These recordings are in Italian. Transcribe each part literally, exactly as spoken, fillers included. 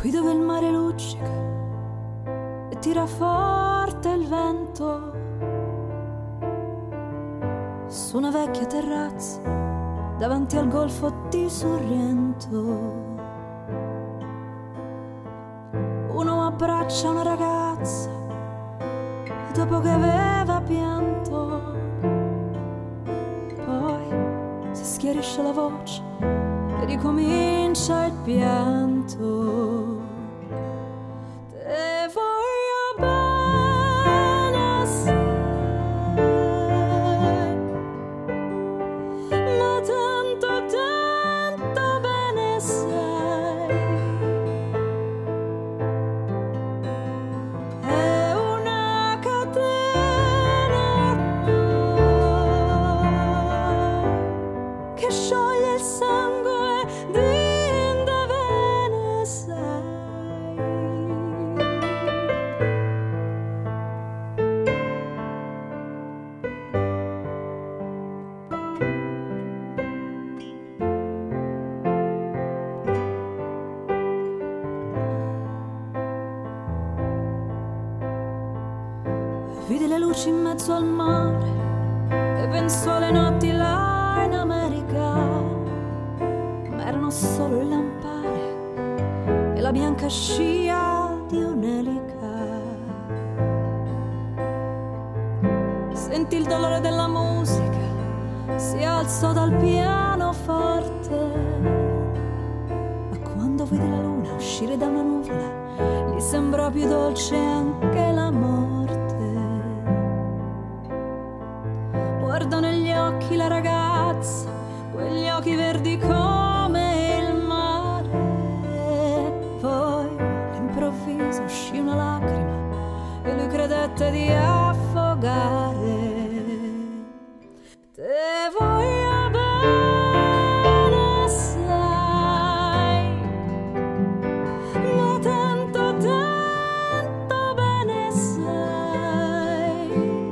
qui dove il mare luccica e tira forte il vento, su una vecchia terrazza davanti al golfo di Sorrento. Un uomo abbraccia una ragazza dopo che aveva pianto, poi si schiarisce la voce e ricomincia il pianto. Te voglio bene assai, ma tanto, tanto bene sai. È una catena che scioglie il sangue d'inda ve ne sai. Vidi le luci in mezzo al mare e pensò alle notti là in America, ma erano solo il lampare e la bianca scia di un'elica. Sentì il dolore della musica, si alzò dal pianoforte, ma quando vide la luna uscire da una nuvola gli sembrò più dolce anche la morte. Guardò negli occhi la ragazza, quegli occhi verdi come il mare, poi all'improvviso uscì una lacrima e lui credette di affogare. Te voglio bene assai, ma tanto, tanto bene sai.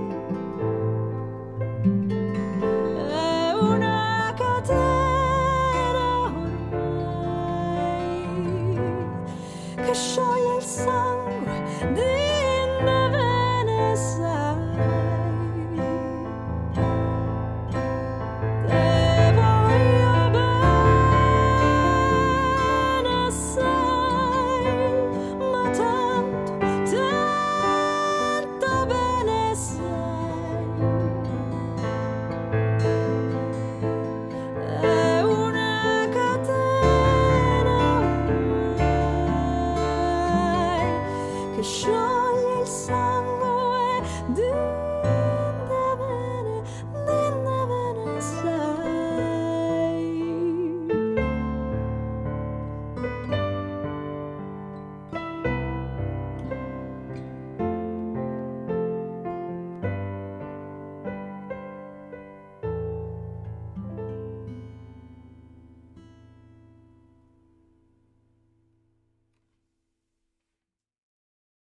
È una catena ormai che scioglie il sangue